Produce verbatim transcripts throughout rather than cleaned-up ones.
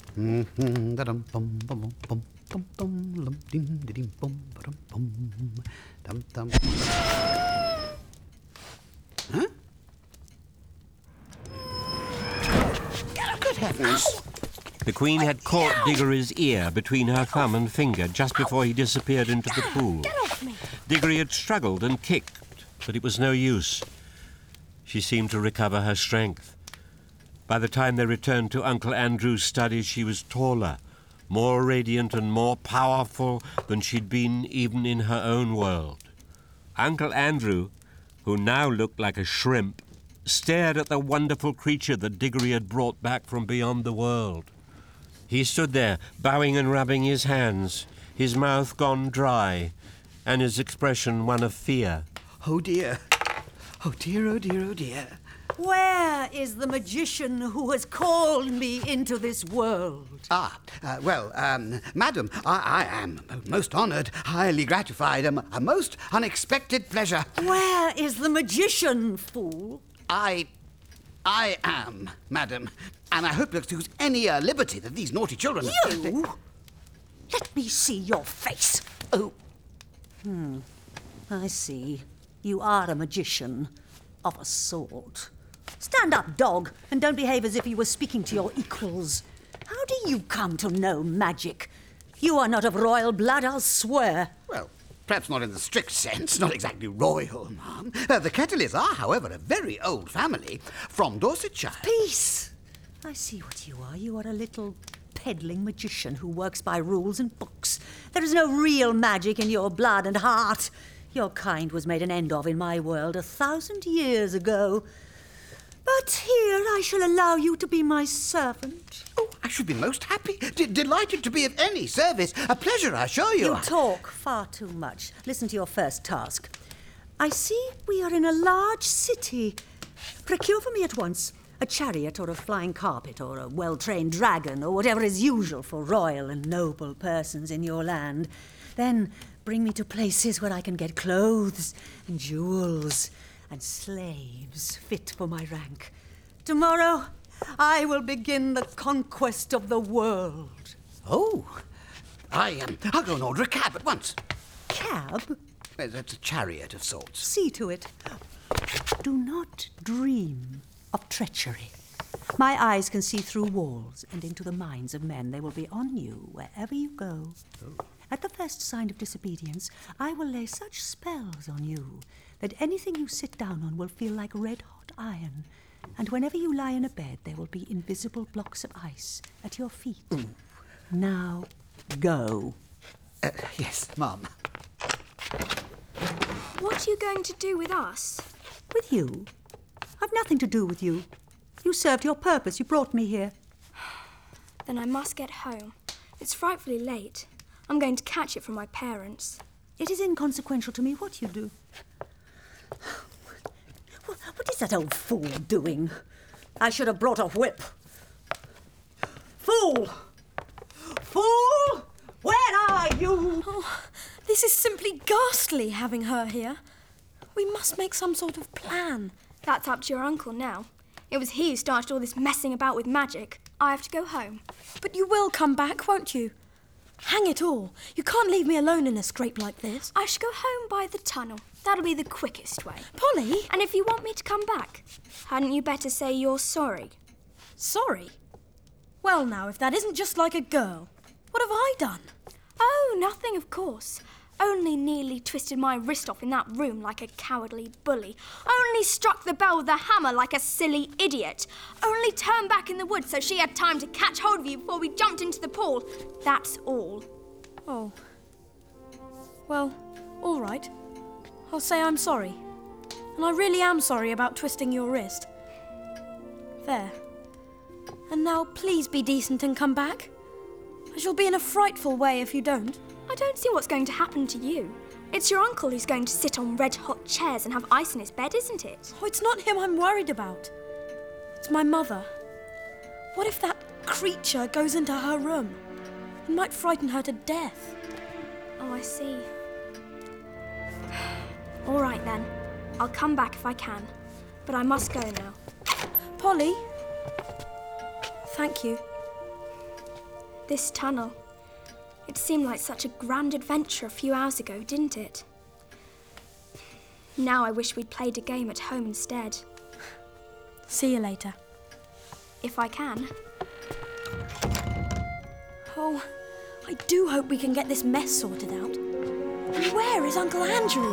Huh? Good heavens! The Queen had caught Diggory's ear between her thumb and finger just before he disappeared into the pool. Get off me! Diggory had struggled and kicked, but it was no use. She seemed to recover her strength. By the time they returned to Uncle Andrew's study, she was taller, more radiant and more powerful than she'd been even in her own world. Uncle Andrew, who now looked like a shrimp, stared at the wonderful creature that Diggory had brought back from beyond the world. He stood there, bowing and rubbing his hands, his mouth gone dry, and his expression one of fear. Oh, dear. Oh, dear, oh, dear, oh, dear. Where is the magician who has called me into this world? Ah, uh, well, um, madam, I, I am most honoured, highly gratified, um, a most unexpected pleasure. Where is the magician, fool? I... I am, madam, and I hope you'll excuse any uh, liberty that these naughty children... You? Let me see your face. Oh. Hmm. I see. You are a magician. Of a sort. Stand up, dog, and don't behave as if you were speaking to your equals. How do you come to know magic? You are not of royal blood, I'll swear. Well, perhaps not in the strict sense, not exactly royal, ma'am. Uh, the Kettleys are, however, a very old family from Dorsetshire. Peace! I see what you are. You are a little peddling magician who works by rules and books. There is no real magic in your blood and heart. Your kind was made an end of in my world a thousand years ago. But here I shall allow you to be my servant. Oh, I should be most happy, D- delighted to be of any service. A pleasure, I assure you. You talk far too much. Listen to your first task. I see we are in a large city. Procure for me at once a chariot or a flying carpet or a well-trained dragon or whatever is usual for royal and noble persons in your land. Then bring me to places where I can get clothes and jewels and slaves fit for my rank. Tomorrow, I will begin the conquest of the world. Oh, I am. Um, I'll go and order a cab at once. Cab? Well, that's a chariot of sorts. See to it. Do not dream of treachery. My eyes can see through walls and into the minds of men. They will be on you wherever you go. Oh. At the first sign of disobedience, I will lay such spells on you that anything you sit down on will feel like red-hot iron. And whenever you lie in a bed, there will be invisible blocks of ice at your feet. Mm. Now, go. Uh, yes, Mum. What are you going to do with us? With you? I've nothing to do with you. You served your purpose. You brought me here. Then I must get home. It's frightfully late. I'm going to catch it from my parents. It is inconsequential to me what you do. What is that old fool doing? I should have brought a whip. Fool! Fool! Where are you? Oh, this is simply ghastly, having her here. We must make some sort of plan. That's up to your uncle now. It was he who started all this messing about with magic. I have to go home. But you will come back, won't you? Hang it all. You can't leave me alone in a scrape like this. I shall go home by the tunnel. That'll be the quickest way. Polly! And if you want me to come back, hadn't you better say you're sorry? Sorry? Well now, if that isn't just like a girl. What have I done? Oh, nothing, of course. Only nearly twisted my wrist off in that room like a cowardly bully. Only struck the bell with a hammer like a silly idiot. Only turned back in the woods so she had time to catch hold of you before we jumped into the pool. That's all. Oh. Well, all right. I'll say I'm sorry. And I really am sorry about twisting your wrist. There. And now please be decent and come back. I shall be in a frightful way if you don't. I don't see what's going to happen to you. It's your uncle who's going to sit on red-hot chairs and have ice in his bed, isn't it? Oh, it's not him I'm worried about. It's my mother. What if that creature goes into her room? It might frighten her to death. Oh, I see. All right, then. I'll come back if I can. But I must go now. Polly? Thank you. This tunnel. It seemed like such a grand adventure a few hours ago, didn't it? Now I wish we'd played a game at home instead. See you later. If I can. Oh, I do hope we can get this mess sorted out. And where is Uncle Andrew?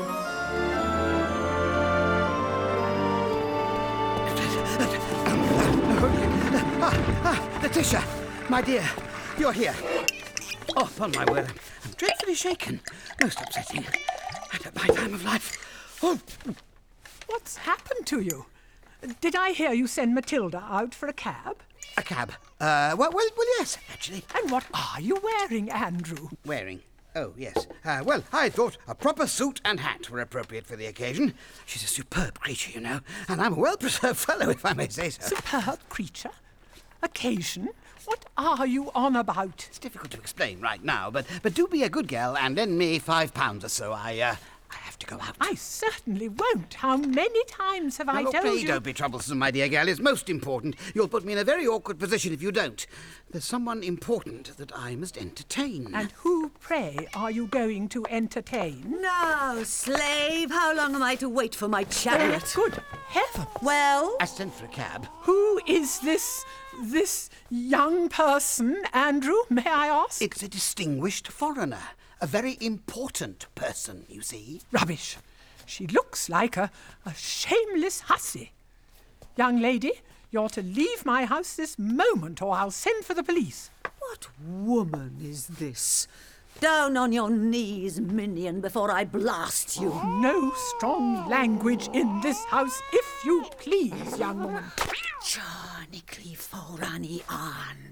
Ah, ah, Letitia, my dear, you're here. Oh, upon my word, I'm, I'm dreadfully shaken. Most upsetting. And at my time of life. Oh, What's happened to you? Did I hear you send Matilda out for a cab? a cab. Uh, well, well, well, yes, actually. And what are you wearing, Andrew? Wearing. Oh, yes. Uh, well, I thought a proper suit and hat were appropriate for the occasion. She's a superb creature, you know, and I'm a well-preserved fellow, if I may say so. Superb creature? Occasion? What are you on about? It's difficult to explain right now, but but do be a good girl and lend me five pounds or so. I, uh, I have to go out. I certainly won't. How many times have Now, I look, told please you? don't be troublesome, my dear girl. It's most important. You'll put me in a very awkward position if you don't. There's someone important that I must entertain. And who, pray, are you going to entertain? Now, slave, how long am I to wait for my Oh, chariot? good heavens! Well, I sent for a cab. Who is this, this young person, Andrew, may I ask? It's a distinguished foreigner. A very important person, you see. Rubbish. She looks like a, a shameless hussy. Young lady, you're to leave my house this moment or I'll send for the police. what woman is this? Down on your knees, minion, before I blast you. No strong language in this house, if you please, young woman. Charnically forani an.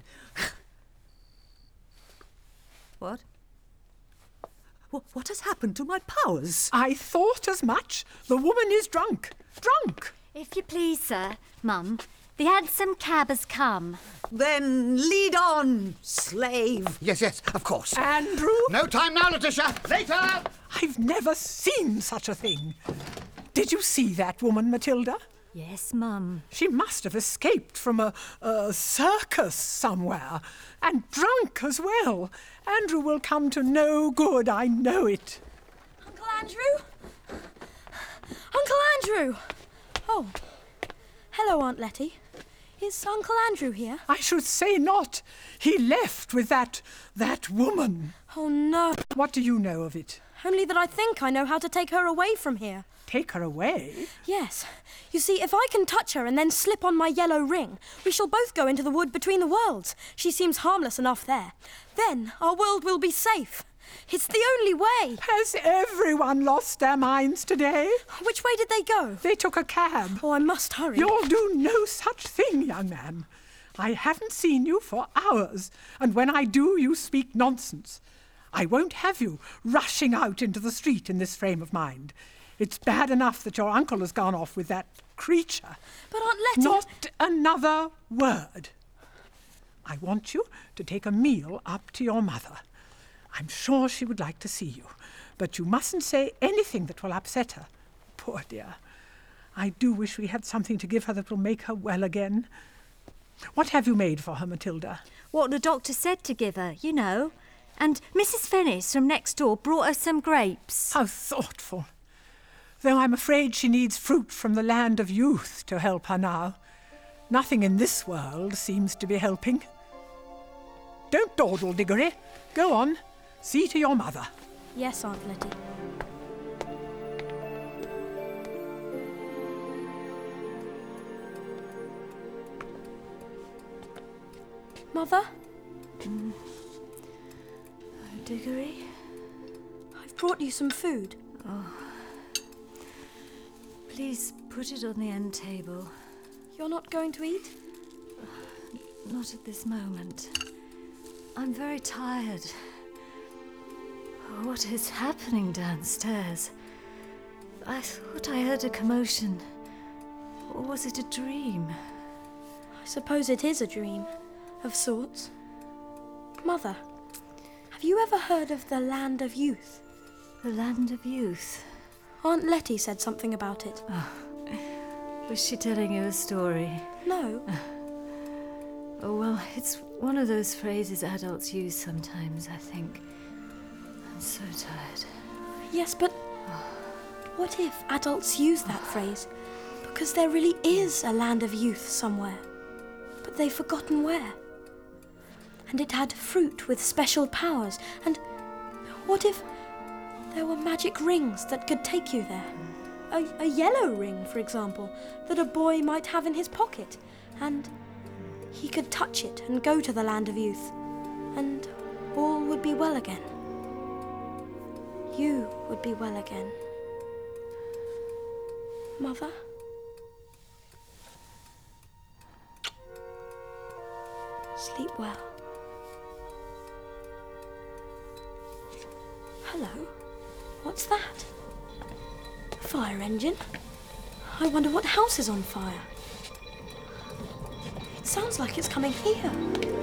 What? Wh- What has happened to my powers? I thought as much. The woman is drunk. Drunk. If you please, sir, Mum, the hansom cab has come. Then lead on, slave. Yes, yes, of course. Andrew? No time now, Letitia. Later! I've never seen such a thing. Did you see that woman, Matilda? Yes, Mum. She must have escaped from a, a circus somewhere. And drunk as well. Andrew will come to no good, I know it. Uncle Andrew? Uncle Andrew! Oh, hello, Aunt Letty. Is Uncle Andrew here? I should say not. He left with that, that woman. Oh, no. What do you know of it? Only that I think I know how to take her away from here. Take her away? Yes. You see, if I can touch her and then slip on my yellow ring, we shall both go into the wood between the worlds. She seems harmless enough there. Then our world will be safe. It's the only way. Has everyone lost their minds today? Which way did they go? They took a cab. Oh, I must hurry. You'll do no such thing, young man. I haven't seen you for hours, and when I do, you speak nonsense. I won't have you rushing out into the street in this frame of mind. It's bad enough that your uncle has gone off with that creature. But Aunt Letty... Not another word. I want you to take a meal up to your mother. I'm sure she would like to see you, but you mustn't say anything that will upset her. Poor dear. I do wish we had something to give her that will make her well again. What have you made for her, Matilda? What the doctor said to give her, you know. And Missus Fennis from next door brought her some grapes. How thoughtful. Though I'm afraid she needs fruit from the land of youth to help her now. Nothing in this world seems to be helping. Don't dawdle, Diggory. Go on. See to your mother. Yes, Aunt Letty. Mother? Mm. Diggory? I've brought you some food. Oh. Please put it on the end table. You're not going to eat? Not at this moment. I'm very tired. What is happening downstairs? I thought I heard a commotion. Or was it a dream? I suppose it is a dream, of sorts. Mother, have you ever heard of the Land of Youth? The Land of Youth? Aunt Letty said something about it. Oh. Was she telling you a story? No. Oh, well, it's one of those phrases adults use sometimes, I think. I'm so tired. Yes, but what if adults use that phrase because there really is a land of youth somewhere, but they've forgotten where? And it had fruit with special powers, and what if there were magic rings that could take you there? A, a yellow ring, for example, that a boy might have in his pocket, and he could touch it and go to the land of youth, and all would be well again. You would be well again. Mother? Sleep well. Hello? What's that? A fire engine? I wonder what house is on fire. It sounds like it's coming here.